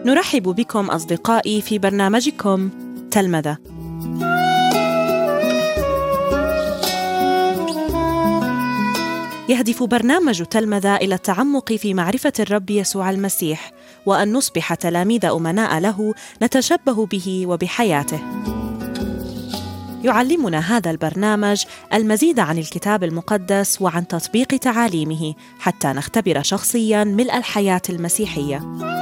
نرحب بكم أصدقائي في برنامجكم تلمذة. يهدف برنامج تلمذة إلى التعمق في معرفة الرب يسوع المسيح، وأن نصبح تلاميذ أمناء له نتشبه به وبحياته. يعلمنا هذا البرنامج المزيد عن الكتاب المقدس وعن تطبيق تعاليمه حتى نختبر شخصياً ملء الحياة المسيحية.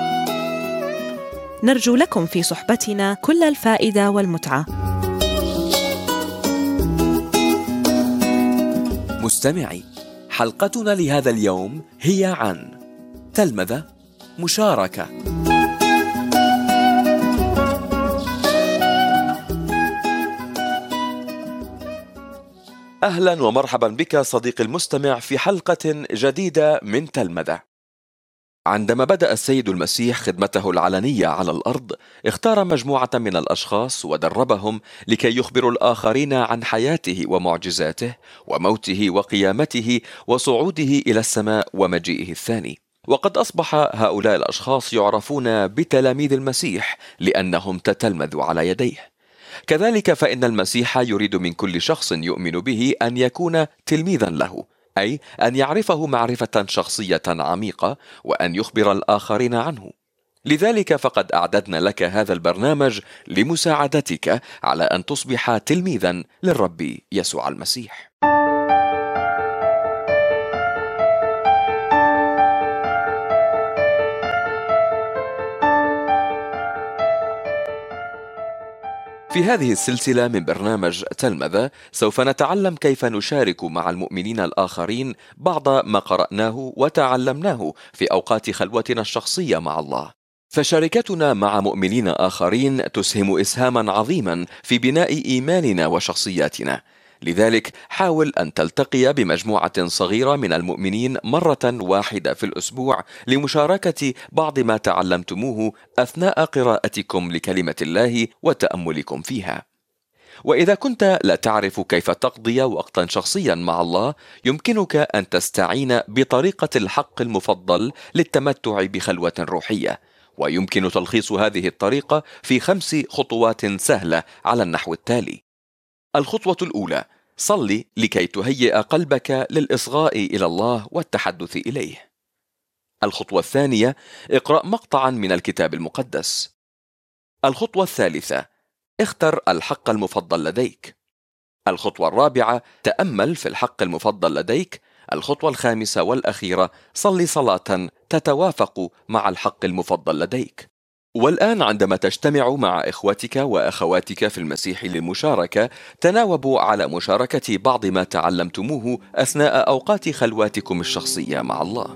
نرجو لكم في صحبتنا كل الفائدة والمتعة. مستمعي، حلقتنا لهذا اليوم هي عن تلمذة مشاركة. أهلا ومرحبا بك صديقي المستمع في حلقة جديدة من تلمذة. عندما بدأ السيد المسيح خدمته العلنية على الأرض، اختار مجموعة من الأشخاص ودربهم لكي يخبروا الآخرين عن حياته ومعجزاته وموته وقيامته وصعوده إلى السماء ومجيئه الثاني. وقد أصبح هؤلاء الأشخاص يعرفون بتلاميذ المسيح لأنهم تتلمذوا على يديه. كذلك فإن المسيح يريد من كل شخص يؤمن به أن يكون تلميذا له، أي أن يعرفه معرفة شخصية عميقة وأن يخبر الآخرين عنه. لذلك فقد أعددنا لك هذا البرنامج لمساعدتك على أن تصبح تلميذا للرب يسوع المسيح. في هذه السلسلة من برنامج تلمذة سوف نتعلم كيف نشارك مع المؤمنين الآخرين بعض ما قرأناه وتعلمناه في أوقات خلوتنا الشخصية مع الله. فشركتنا مع مؤمنين آخرين تسهم إسهاما عظيما في بناء إيماننا وشخصياتنا. لذلك حاول أن تلتقي بمجموعة صغيرة من المؤمنين مرة واحدة في الأسبوع لمشاركة بعض ما تعلمتموه أثناء قراءتكم لكلمة الله وتأملكم فيها. وإذا كنت لا تعرف كيف تقضي وقتا شخصيا مع الله، يمكنك أن تستعين بطريقة الحق المفضل للتمتع بخلوة روحية، ويمكن تلخيص هذه الطريقة في 5 خطوات سهلة على النحو التالي. الخطوة الأولى: صلي لكي تهيئ قلبك للإصغاء إلى الله والتحدث إليه. الخطوة الثانية: اقرأ مقطعا من الكتاب المقدس. الخطوة الثالثة: اختر الحق المفضل لديك. الخطوة الرابعة: تأمل في الحق المفضل لديك. الخطوة الخامسة والأخيرة: صلي صلاة تتوافق مع الحق المفضل لديك. والآن عندما تجتمع مع إخوتك وأخواتك في المسيح للمشاركة، تناوبوا على مشاركة بعض ما تعلمتموه أثناء أوقات خلواتكم الشخصية مع الله.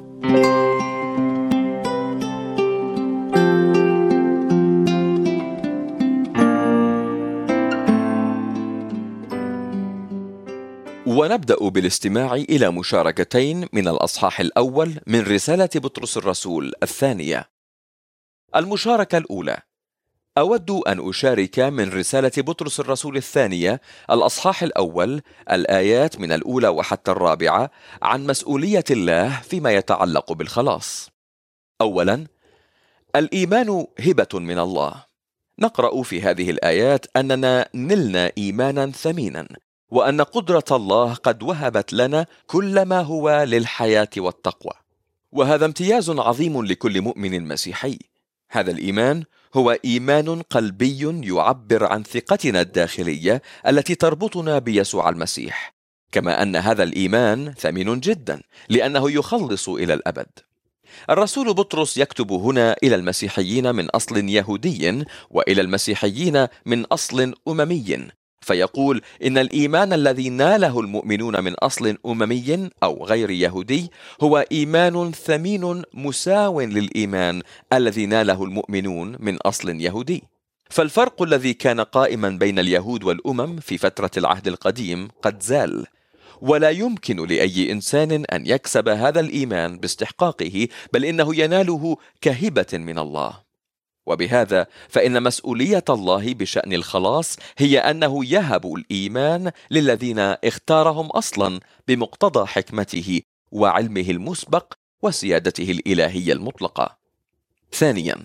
ونبدأ بالاستماع إلى مشاركتين من الأصحاح الأول من رسالة بطرس الرسول الثانية. المشاركة الأولى: أود أن أشارك من رسالة بطرس الرسول الثانية الأصحاح الأول الآيات من الأولى وحتى الرابعة عن مسؤولية الله فيما يتعلق بالخلاص. أولا، الإيمان هبة من الله. نقرأ في هذه الآيات أننا نلنا إيمانا ثمينا، وأن قدرة الله قد وهبت لنا كل ما هو للحياة والتقوى، وهذا امتياز عظيم لكل مؤمن مسيحي. هذا الإيمان هو إيمان قلبي يعبر عن ثقتنا الداخلية التي تربطنا بيسوع المسيح، كما أن هذا الإيمان ثمين جدا لأنه يخلص إلى الأبد. الرسول بطرس يكتب هنا إلى المسيحيين من أصل يهودي وإلى المسيحيين من أصل أممي، فيقول إن الإيمان الذي ناله المؤمنون من أصل أممي أو غير يهودي هو إيمان ثمين مساو للإيمان الذي ناله المؤمنون من أصل يهودي. فالفرق الذي كان قائما بين اليهود والأمم في فترة العهد القديم قد زال، ولا يمكن لأي إنسان أن يكسب هذا الإيمان باستحقاقه، بل إنه يناله كهبة من الله. وبهذا فإن مسؤولية الله بشأن الخلاص هي أنه يهب الإيمان للذين اختارهم أصلا بمقتضى حكمته وعلمه المسبق وسيادته الإلهية المطلقة. ثانيا،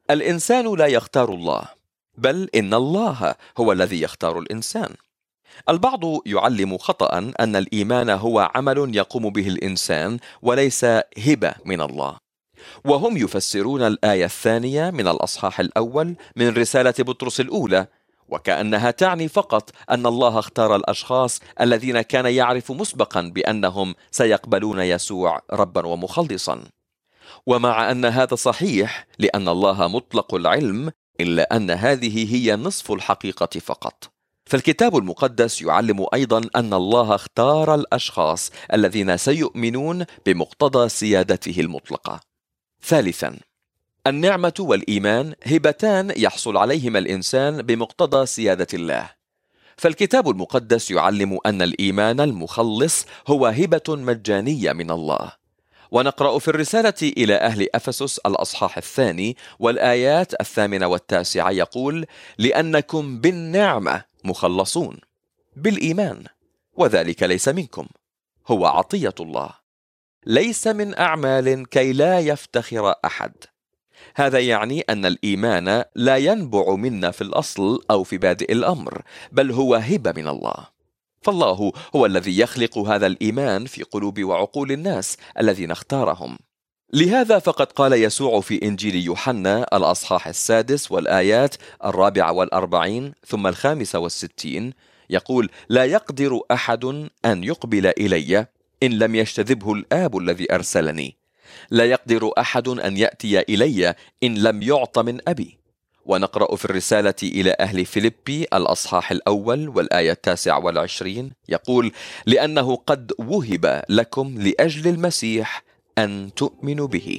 الإنسان لا يختار الله، بل إن الله هو الذي يختار الإنسان. البعض يعلم خطأ أن الإيمان هو عمل يقوم به الإنسان وليس هبة من الله، وهم يفسرون الآية الثانية من الأصحاح الأول من رسالة بطرس الأولى وكأنها تعني فقط أن الله اختار الأشخاص الذين كان يعرف مسبقا بأنهم سيقبلون يسوع ربا ومخلصا. ومع أن هذا صحيح لأن الله مطلق العلم، إلا أن هذه هي نصف الحقيقة فقط. فالكتاب المقدس يعلم أيضا أن الله اختار الأشخاص الذين سيؤمنون بمقتضى سيادته المطلقة. ثالثا، النعمة والإيمان هبتان يحصل عليهما الإنسان بمقتضى سيادة الله. فالكتاب المقدس يعلم أن الإيمان المخلص هو هبة مجانية من الله. ونقرأ في الرسالة إلى أهل أفسس الأصحاح 2 والآيات 8 و9 يقول: لأنكم بالنعمة مخلصون بالإيمان، وذلك ليس منكم، هو عطية الله، ليس من أعمال كي لا يفتخر أحد. هذا يعني أن الإيمان لا ينبع منا في الأصل أو في بادئ الأمر، بل هو هبة من الله. فالله هو الذي يخلق هذا الإيمان في قلوب وعقول الناس الذين اختارهم. لهذا فقد قال يسوع في إنجيل يوحنا الأصحاح 6 والآيات 44 ثم 65 يقول: لا يقدر أحد أن يقبل إلي إن لم يجتذبه الآب الذي أرسلني، لا يقدر أحد أن يأتي إلي إن لم يعط من أبي. ونقرأ في الرسالة إلى أهل فيلبي الأصحاح الأول والآية 29 يقول: لأنه قد وهب لكم لأجل المسيح أن تؤمنوا به.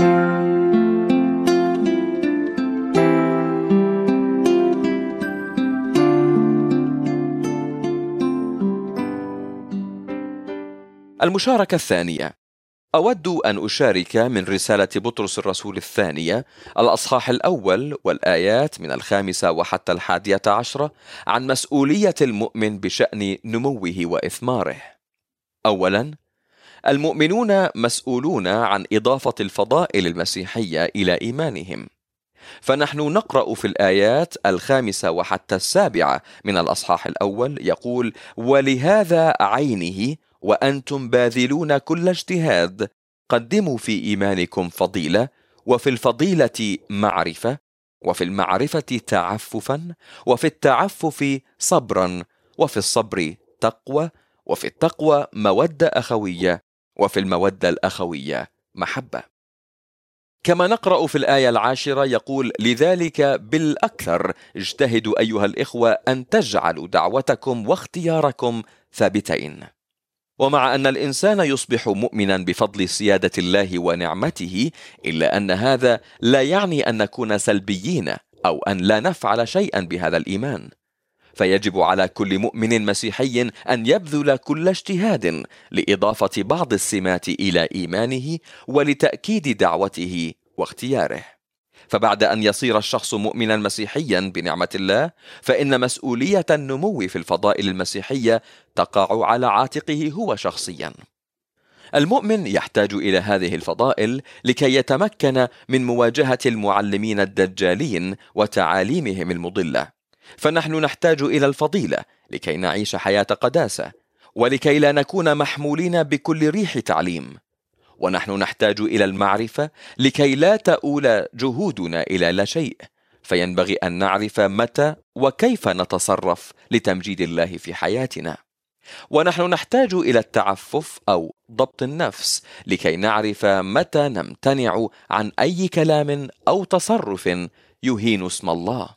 المشاركة الثانية، أود أن أشارك من رسالة بطرس الرسول الثانية الأصحاح الأول والآيات من 5 وحتى 11 عن مسؤولية المؤمن بشأن نموه وإثماره. أولا، المؤمنون مسؤولون عن إضافة الفضائل المسيحية إلى إيمانهم. فنحن نقرأ في الآيات 5 وحتى 7 من الأصحاح الأول يقول: ولهذا عينه وأنتم باذلون كل اجتهاد قدموا في إيمانكم فضيلة، وفي الفضيلة معرفة، وفي المعرفة تعففا، وفي التعفف صبرا، وفي الصبر تقوى، وفي التقوى مودة أخوية، وفي المودة الأخوية محبة. كما نقرأ في الآية 10 يقول: لذلك بالأكثر اجتهدوا أيها الإخوة أن تجعلوا دعوتكم واختياركم ثابتين. ومع أن الإنسان يصبح مؤمنا بفضل سيادة الله ونعمته، إلا أن هذا لا يعني أن نكون سلبيين أو أن لا نفعل شيئا بهذا الإيمان. فيجب على كل مؤمن مسيحي أن يبذل كل اجتهاد لإضافة بعض السمات إلى إيمانه ولتأكيد دعوته واختياره. فبعد أن يصير الشخص مؤمنا مسيحيا بنعمة الله، فإن مسؤولية النمو في الفضائل المسيحية تقع على عاتقه هو شخصيا. المؤمن يحتاج إلى هذه الفضائل لكي يتمكن من مواجهة المعلمين الدجالين وتعاليمهم المضلة. فنحن نحتاج إلى الفضيلة لكي نعيش حياة قداسة، ولكي لا نكون محمولين بكل ريح تعليم. ونحن نحتاج إلى المعرفة لكي لا تؤول جهودنا إلى لا شيء، فينبغي أن نعرف متى وكيف نتصرف لتمجيد الله في حياتنا. ونحن نحتاج إلى التعفف أو ضبط النفس لكي نعرف متى نمتنع عن أي كلام أو تصرف يهين اسم الله.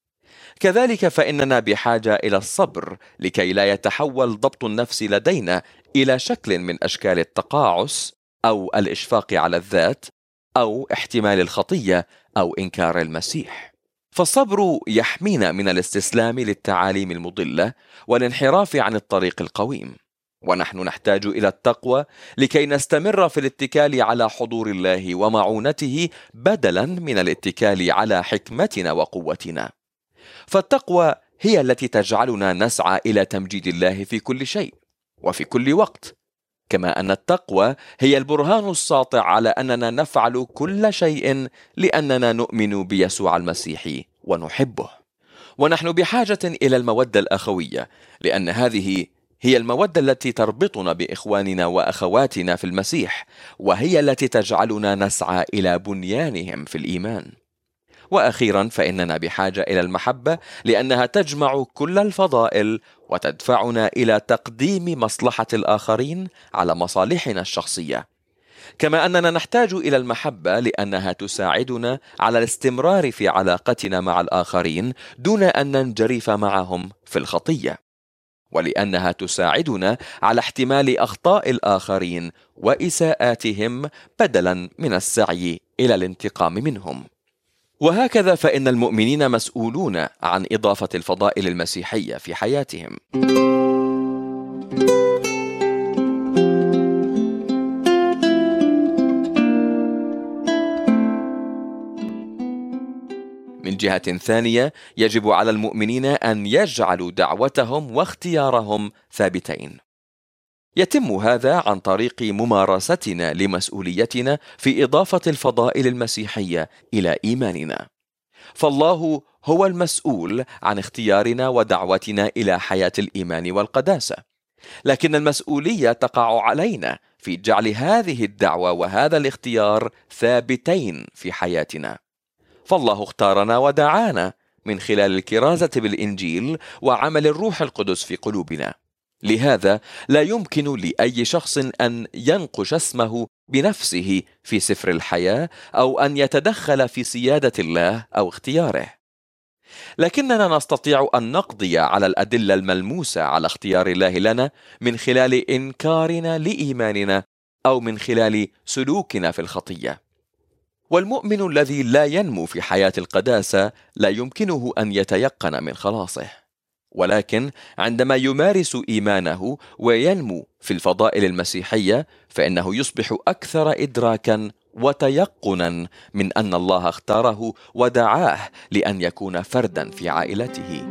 كذلك فإننا بحاجة إلى الصبر لكي لا يتحول ضبط النفس لدينا إلى شكل من أشكال التقاعس أو الإشفاق على الذات أو احتمال الخطية أو إنكار المسيح. فالصبر يحمينا من الاستسلام للتعاليم المضلة والانحراف عن الطريق القويم. ونحن نحتاج إلى التقوى لكي نستمر في الاتكال على حضور الله ومعونته بدلا من الاتكال على حكمتنا وقوتنا. فالتقوى هي التي تجعلنا نسعى إلى تمجيد الله في كل شيء وفي كل وقت. كما أن التقوى هي البرهان الساطع على أننا نفعل كل شيء لأننا نؤمن بيسوع المسيح ونحبه. ونحن بحاجة إلى المودة الأخوية، لأن هذه هي المودة التي تربطنا بإخواننا وأخواتنا في المسيح، وهي التي تجعلنا نسعى إلى بنيانهم في الإيمان. وأخيرا، فإننا بحاجة إلى المحبة، لأنها تجمع كل الفضائل وتدفعنا إلى تقديم مصلحة الآخرين على مصالحنا الشخصية. كما أننا نحتاج إلى المحبة لأنها تساعدنا على الاستمرار في علاقتنا مع الآخرين دون أن ننجرف معهم في الخطية، ولأنها تساعدنا على احتمال أخطاء الآخرين وإساءاتهم بدلا من السعي إلى الانتقام منهم. وهكذا فإن المؤمنين مسؤولون عن إضافة الفضائل المسيحية في حياتهم. من جهة ثانية، يجب على المؤمنين أن يجعلوا دعوتهم واختيارهم ثابتين. يتم هذا عن طريق ممارستنا لمسؤوليتنا في إضافة الفضائل المسيحية إلى إيماننا. فالله هو المسؤول عن اختيارنا ودعوتنا إلى حياة الإيمان والقداسة، لكن المسؤولية تقع علينا في جعل هذه الدعوة وهذا الاختيار ثابتين في حياتنا. فالله اختارنا ودعانا من خلال الكرازة بالإنجيل وعمل الروح القدس في قلوبنا. لهذا لا يمكن لأي شخص أن ينقش اسمه بنفسه في سفر الحياة أو أن يتدخل في سيادة الله أو اختياره. لكننا نستطيع أن نقضي على الأدلة الملموسة على اختيار الله لنا من خلال إنكارنا لإيماننا أو من خلال سلوكنا في الخطية. والمؤمن الذي لا ينمو في حياة القداسة لا يمكنه أن يتيقن من خلاصه، ولكن عندما يمارس إيمانه وينمو في الفضائل المسيحية فإنه يصبح أكثر إدراكا وتيقنا من أن الله اختاره ودعاه لأن يكون فردا في عائلته.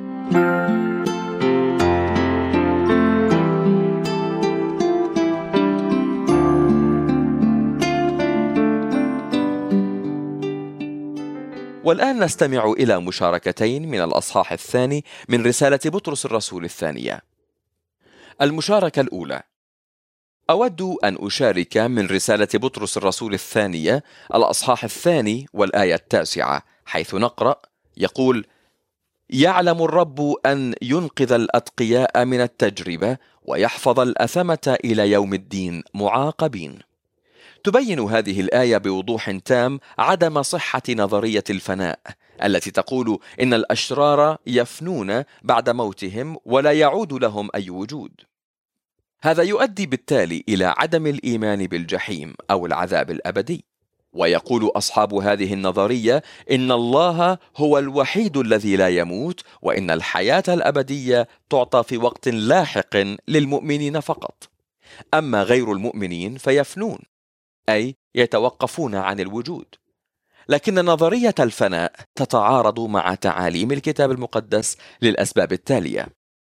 والآن نستمع إلى مشاركتين من الأصحاح الثاني من رسالة بطرس الرسول الثانية. المشاركة الأولى: أود أن أشارك من رسالة بطرس الرسول الثانية الأصحاح الثاني والآية 9، حيث نقرأ: يقول: يعلم الرب أن ينقذ الأتقياء من التجربة ويحفظ الأثمة إلى يوم الدين معاقبين. تبين هذه الآية بوضوح تام عدم صحة نظرية الفناء التي تقول إن الأشرار يفنون بعد موتهم ولا يعود لهم أي وجود. هذا يؤدي بالتالي إلى عدم الإيمان بالجحيم أو العذاب الأبدي. ويقول أصحاب هذه النظرية إن الله هو الوحيد الذي لا يموت، وإن الحياة الأبدية تعطى في وقت لاحق للمؤمنين فقط، أما غير المؤمنين فيفنون، أي يتوقفون عن الوجود. لكن نظرية الفناء تتعارض مع تعاليم الكتاب المقدس للأسباب التالية.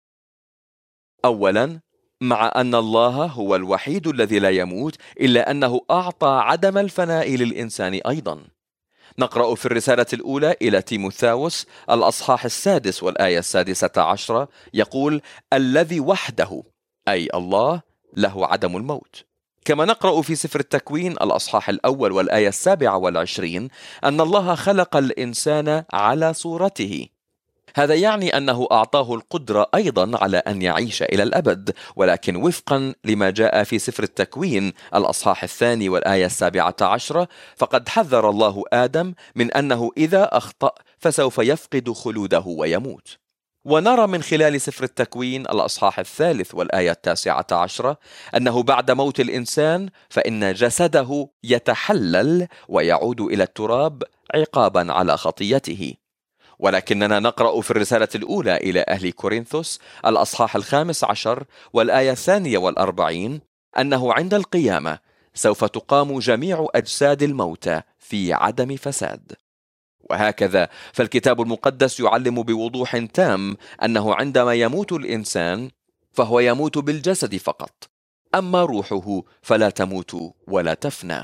أولا، مع أن الله هو الوحيد الذي لا يموت، إلا أنه أعطى عدم الفناء للإنسان أيضا. نقرأ في الرسالة الأولى إلى تيموثاوس الأصحاح 6 والآية 16، يقول: الذي وحده، أي الله، له عدم الموت. كما نقرأ في سفر التكوين الأصحاح 1 والآية 27 أن الله خلق الإنسان على صورته. هذا يعني أنه أعطاه القدرة أيضا على أن يعيش إلى الأبد، ولكن وفقا لما جاء في سفر التكوين الأصحاح 2 والآية 17 فقد حذر الله آدم من أنه إذا أخطأ فسوف يفقد خلوده ويموت. ونرى من خلال سفر التكوين الأصحاح 3 والآية 19 أنه بعد موت الإنسان فإن جسده يتحلل ويعود إلى التراب عقابا على خطيته. ولكننا نقرأ في الرسالة الأولى إلى أهل كورنثوس الأصحاح 15 والآية 42 أنه عند القيامة سوف تقام جميع أجساد الموتى في عدم فساد. وهكذا فالكتاب المقدس يعلم بوضوح تام أنه عندما يموت الإنسان فهو يموت بالجسد فقط، أما روحه فلا تموت ولا تفنى.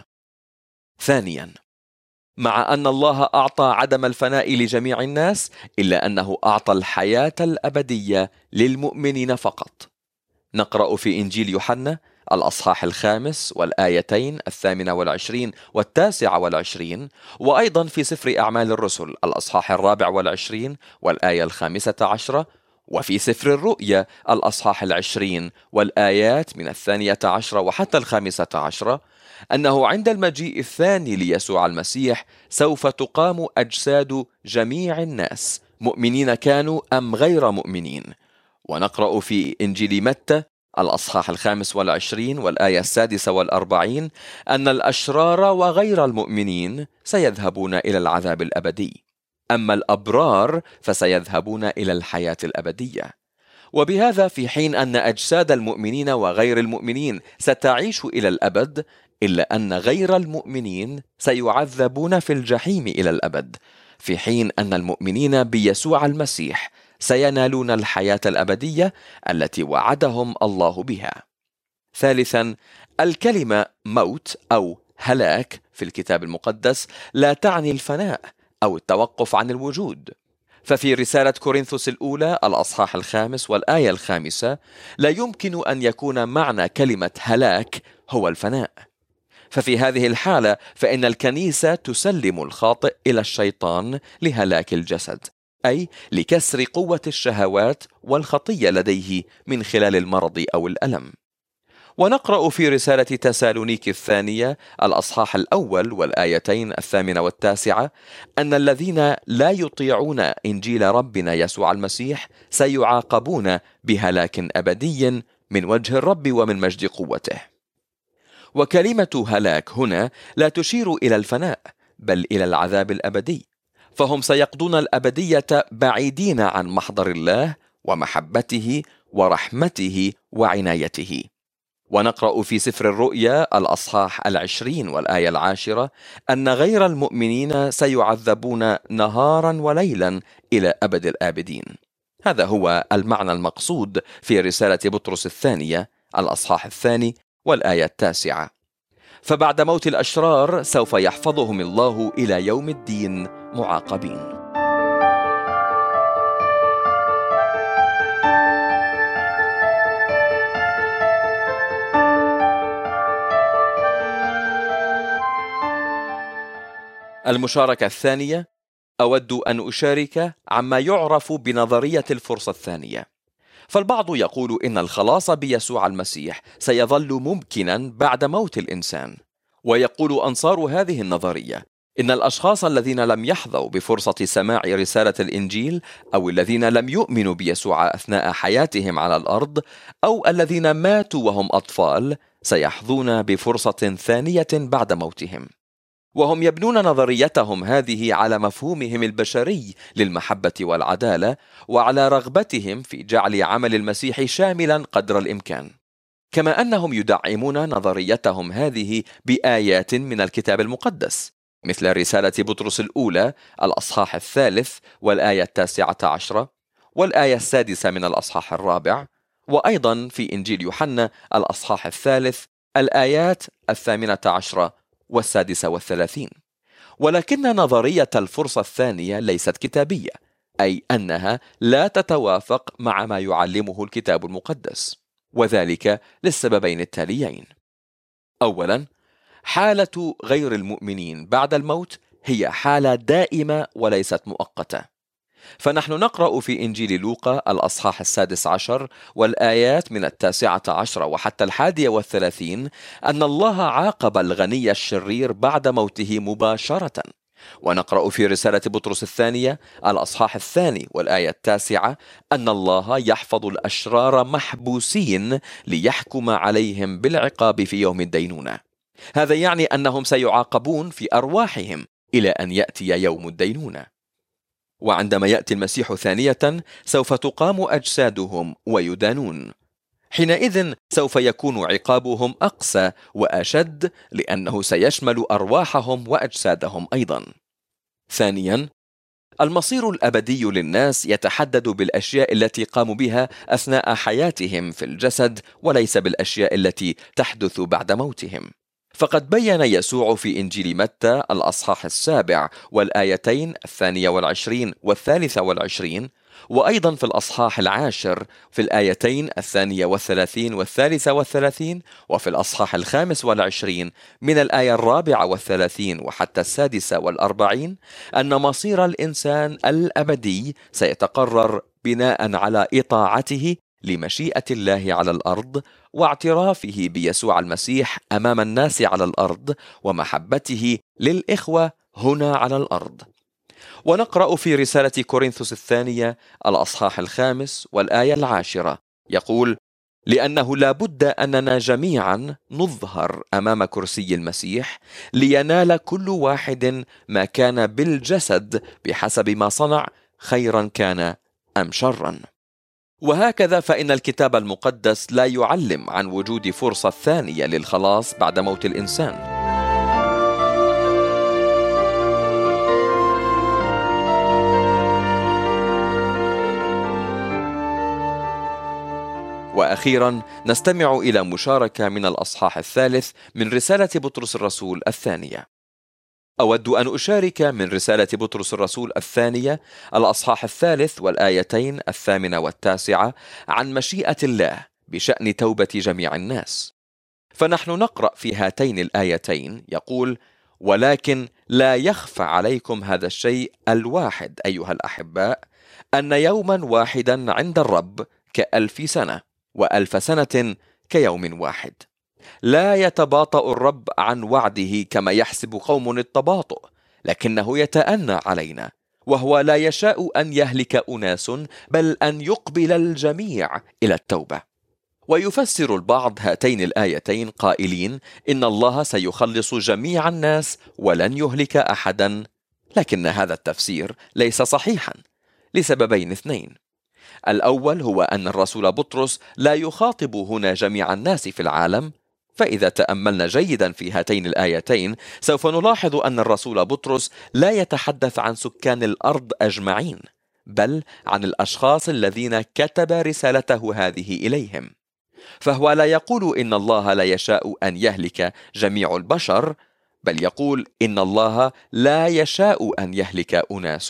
ثانيا، مع أن الله أعطى عدم الفناء لجميع الناس، إلا أنه أعطى الحياة الأبدية للمؤمنين فقط. نقرأ في إنجيل يوحنا الأصحاح 5 والآيتين 28 و29، وأيضا في سفر أعمال الرسل الأصحاح 24 والآية 15، وفي سفر الرؤيا الأصحاح 20 والآيات 12 وحتى 15، أنه عند المجيء الثاني ليسوع المسيح سوف تقام أجساد جميع الناس، مؤمنين كانوا أم غير مؤمنين. ونقرأ في إنجيل متى الأصحاح 25 والآية 46 أن الأشرار وغير المؤمنين سيذهبون إلى العذاب الأبدي، أما الأبرار فسيذهبون إلى الحياة الأبدية. وبهذا في حين أن أجساد المؤمنين وغير المؤمنين ستعيش إلى الأبد، إلا أن غير المؤمنين سيعذبون في الجحيم إلى الأبد، في حين أن المؤمنين بيسوع المسيح سينالون الحياة الأبدية التي وعدهم الله بها. ثالثا، الكلمة موت أو هلاك في الكتاب المقدس لا تعني الفناء أو التوقف عن الوجود. ففي رسالة كورنثوس الأولى الأصحاح 5 والآية 5 لا يمكن أن يكون معنى كلمة هلاك هو الفناء. ففي هذه الحالة فإن الكنيسة تسلم الخاطئ إلى الشيطان لهلاك الجسد، أي لكسر قوة الشهوات والخطية لديه من خلال المرض أو الألم. ونقرأ في رسالة تسالونيك الثانية الأصحاح 1 والآيتين 8 و9 أن الذين لا يطيعون إنجيل ربنا يسوع المسيح سيعاقبون بهلاك أبدي من وجه الرب ومن مجد قوته. وكلمة هلاك هنا لا تشير إلى الفناء بل إلى العذاب الأبدي، فهم سيقضون الأبدية بعيدين عن محضر الله ومحبته ورحمته وعنايته. ونقرأ في سفر الرؤيا الأصحاح 20 والآية 10 أن غير المؤمنين سيعذبون نهارا وليلا إلى أبد الآبدين. هذا هو المعنى المقصود في رسالة بطرس الثانية الأصحاح 2 والآية 9. فبعد موت الأشرار سوف يحفظهم الله إلى يوم الدين معاقبين. المشاركة الثانية، أود أن أشارك عما يعرف بنظرية الفرصة الثانية. فالبعض يقول إن الخلاص بيسوع المسيح سيظل ممكنا بعد موت الإنسان، ويقول أنصار هذه النظرية إن الأشخاص الذين لم يحظوا بفرصة سماع رسالة الإنجيل، أو الذين لم يؤمنوا بيسوع أثناء حياتهم على الأرض، أو الذين ماتوا وهم أطفال، سيحظون بفرصة ثانية بعد موتهم. وهم يبنون نظريتهم هذه على مفهومهم البشري للمحبة والعدالة، وعلى رغبتهم في جعل عمل المسيح شاملا قدر الإمكان، كما أنهم يدعمون نظريتهم هذه بآيات من الكتاب المقدس، مثل رسالة بطرس الأولى الأصحاح 3 والآية 19 والآية 6 من الأصحاح 4، وأيضا في إنجيل يوحنا الأصحاح 3 الآيات 18 و36. ولكن نظرية الفرصة الثانية ليست كتابية، أي أنها لا تتوافق مع ما يعلمه الكتاب المقدس، وذلك للسببين التاليين. أولا، حالة غير المؤمنين بعد الموت هي حالة دائمة وليست مؤقتة. فنحن نقرأ في إنجيل لوقا الأصحاح 16 والآيات من 19 وحتى 31 أن الله عاقب الغني الشرير بعد موته مباشرة. ونقرأ في رسالة بطرس الثانية الأصحاح 2 والآية 9 أن الله يحفظ الأشرار محبوسين ليحكم عليهم بالعقاب في يوم الدينونة. هذا يعني أنهم سيعاقبون في أرواحهم إلى أن يأتي يوم الدينونة. وعندما يأتي المسيح ثانية سوف تقام أجسادهم ويدانون. حينئذ سوف يكون عقابهم أقسى وأشد، لأنه سيشمل أرواحهم وأجسادهم أيضا. ثانيا، المصير الأبدي للناس يتحدد بالأشياء التي قاموا بها أثناء حياتهم في الجسد، وليس بالأشياء التي تحدث بعد موتهم. فقد بيّن يسوع في إنجيل متى الأصحاح 7 والآيتين 22 و23، وأيضا في الأصحاح 10 في الآيتين 32 و33، وفي الأصحاح 25 من الآية 34 وحتى 46، أن مصير الإنسان الأبدي سيتقرر بناء على إطاعته لمشيئة الله على الأرض، واعترافه بيسوع المسيح أمام الناس على الأرض، ومحبته للإخوة هنا على الأرض. ونقرأ في رسالة كورنثوس الثانية الأصحاح 5 والآية 10 يقول: لأنه لا بد أننا جميعا نظهر أمام كرسي المسيح لينال كل واحد ما كان بالجسد بحسب ما صنع، خيرا كان أم شرا. وهكذا فإن الكتاب المقدس لا يعلم عن وجود فرصة ثانية للخلاص بعد موت الإنسان. وأخيرا نستمع إلى مشاركة من الأصحاح 3 من رسالة بطرس الرسول الثانية. أود أن أشارك من رسالة بطرس الرسول الثانية الأصحاح 3 والآيتين 8 و9 عن مشيئة الله بشأن توبة جميع الناس. فنحن نقرأ في هاتين الآيتين يقول: ولكن لا يخفى عليكم هذا الشيء الواحد أيها الأحباء، أن يوما واحدا عند الرب ك1000 سنة، و1000 سنة كيوم واحد. لا يتباطأ الرب عن وعده كما يحسب قوم التباطؤ، لكنه يتأنى علينا، وهو لا يشاء أن يهلك أناس، بل أن يقبل الجميع إلى التوبة. ويفسر البعض هاتين الآيتين قائلين إن الله سيخلص جميع الناس ولن يهلك أحدا، لكن هذا التفسير ليس صحيحا لسببين اثنين. الأول هو أن الرسول بطرس لا يخاطب هنا جميع الناس في العالم، فإذا تأملنا جيدا في هاتين الآيتين سوف نلاحظ أن الرسول بطرس لا يتحدث عن سكان الأرض أجمعين، بل عن الأشخاص الذين كتب رسالته هذه إليهم. فهو لا يقول إن الله لا يشاء أن يهلك جميع البشر، بل يقول إن الله لا يشاء أن يهلك أناس،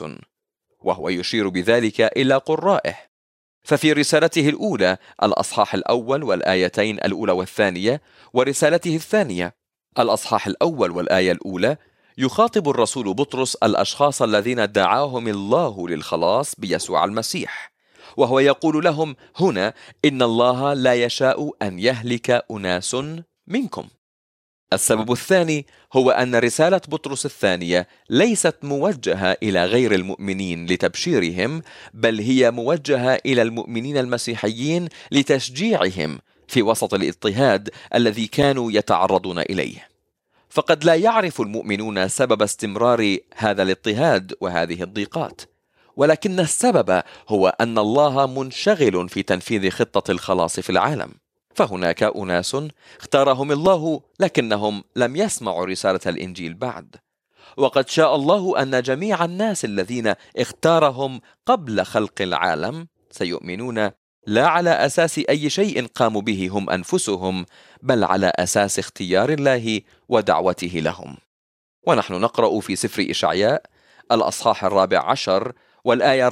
وهو يشير بذلك إلى قرائه. ففي رسالته الأولى الأصحاح 1 والآيتين 1 و2، ورسالته الثانية الأصحاح 1 والآية 1، يخاطب الرسول بطرس الأشخاص الذين دعاهم الله للخلاص بيسوع المسيح، وهو يقول لهم هنا إن الله لا يشاء أن يهلك أناس منكم. السبب الثاني هو أن رسالة بطرس الثانية ليست موجهة إلى غير المؤمنين لتبشيرهم، بل هي موجهة إلى المؤمنين المسيحيين لتشجيعهم في وسط الاضطهاد الذي كانوا يتعرضون إليه. فقد لا يعرف المؤمنون سبب استمرار هذا الاضطهاد وهذه الضيقات، ولكن السبب هو أن الله منشغل في تنفيذ خطة الخلاص في العالم. فهناك أناس اختارهم الله لكنهم لم يسمعوا رسالة الإنجيل بعد، وقد شاء الله أن جميع الناس الذين اختارهم قبل خلق العالم سيؤمنون، لا على أساس أي شيء قاموا به هم أنفسهم، بل على أساس اختيار الله ودعوته لهم. ونحن نقرأ في سفر إشعياء الأصحاح 14 والآية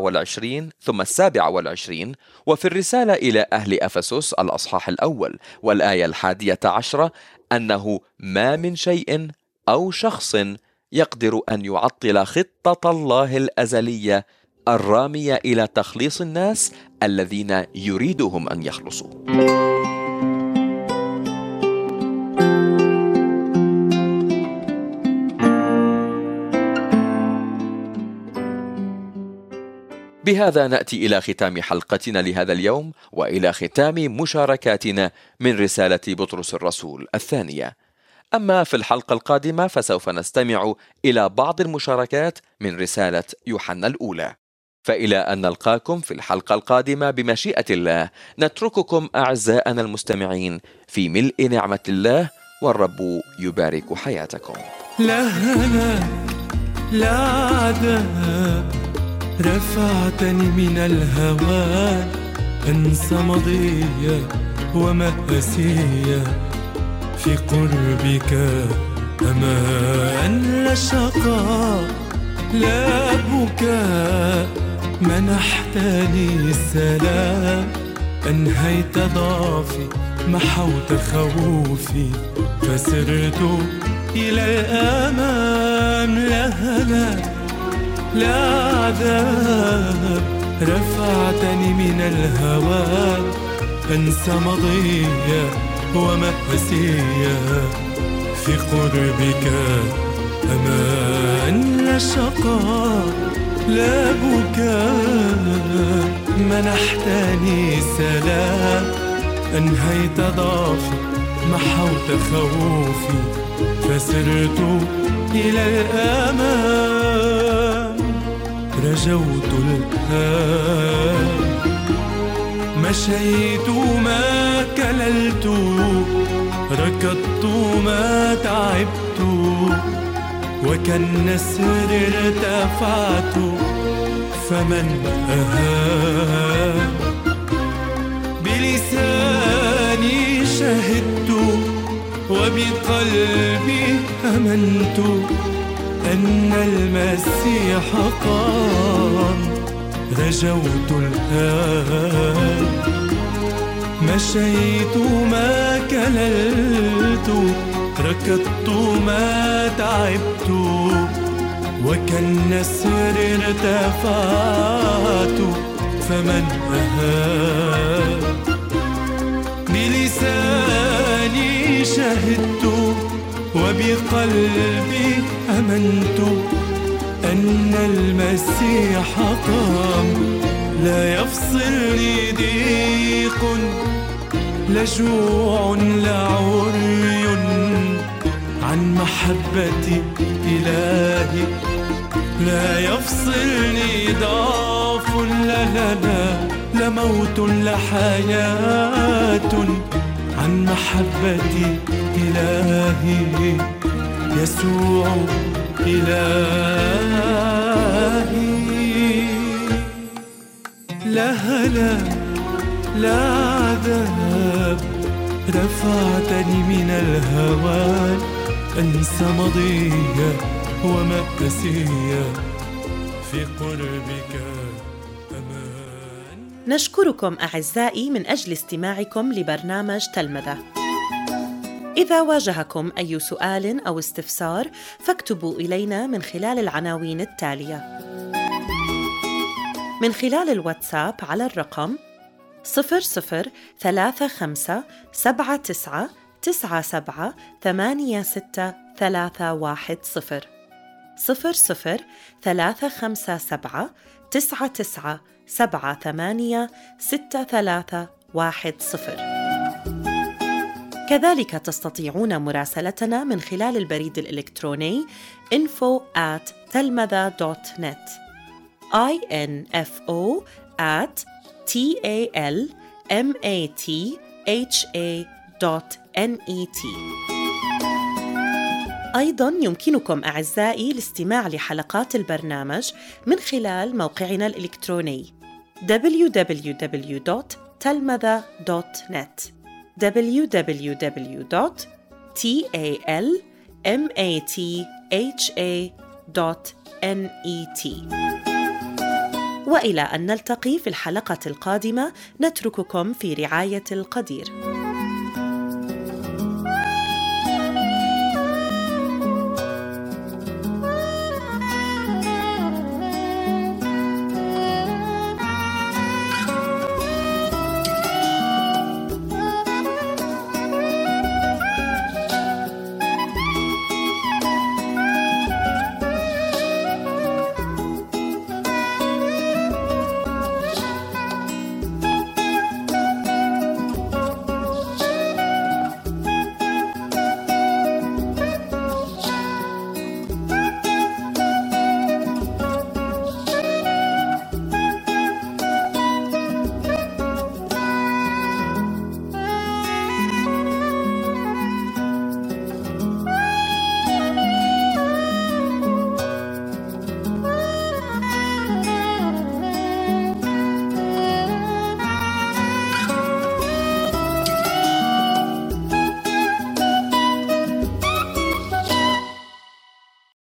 24 ثم 27، وفي الرسالة إلى أهل أفسس الأصحاح 1 والآية 11 أنه ما من شيء أو شخص يقدر أن يعطل خطة الله الأزلية الرامية إلى تخليص الناس الذين يريدهم أن يخلصوا. بهذا نأتي إلى ختام حلقتنا لهذا اليوم، وإلى ختام مشاركاتنا من رسالة بطرس الرسول الثانية. أما في الحلقة القادمة فسوف نستمع إلى بعض المشاركات من رسالة يوحنا الأولى. فإلى أن نلقاكم في الحلقة القادمة بمشيئة الله، نترككم أعزائنا المستمعين في ملء نعمة الله، والرب يبارك حياتكم. لهنا لا عذاب، رفعتني من الهوان، أنسى ماضية ومآسية، في قربك أمان. لا شقاء لا بكاء، منحتني السلام، أنهيت ضعفي محوت خوفي، فسرت إلى الأمام. لا هلاك لا عذاب، رفعتني من الهوان، أنسى ماضية ومآسية، في قربك أمان. لا شقاء لا بكاء، منحتني سلام، أنهيت ضعفي محوت خوفي، فسرت إلى الأمام. رجوت الآن، مشيت ما كللت، ركضت ما تعبت، وكالنسر ارتفعت، فمن أهان. بلساني شهدت وبقلبي آمنت أن المسيح قام. رجوت الآن، مشيت ما كللت، ركضت ما تعبت، وكالنسر ارتفعت، فمن أهان. بلساني شهدت وبقلبي آمنت أن المسيح قام. لا يفصلني ضيق، لا جوع لا عري، عن محبة إلهي. لا يفصلني ضعف، لا لا لا لا موت لا حياة، عن محبة إلهي. يسوع إلهي. لا هلاك لا عذاب، رفعتني من الهوان، أنسى ماضية ومآسية، في قربك أمان. نشكركم أعزائي من أجل استماعكم لبرنامج تلمذة. إذا واجهكم أي سؤال أو استفسار فاكتبوا إلينا من خلال العناوين التالية: من خلال الواتساب على الرقم 003579878631، 003579878631. كذلك تستطيعون مراسلتنا من خلال البريد الإلكتروني info@talmatha.net info@talmatha.net. أيضاً يمكنكم أعزائي الاستماع لحلقات البرنامج من خلال موقعنا الإلكتروني www.talmatha.net www.talmatha.net. وإلى أن نلتقي في الحلقة القادمة، نترككم في رعاية القدير.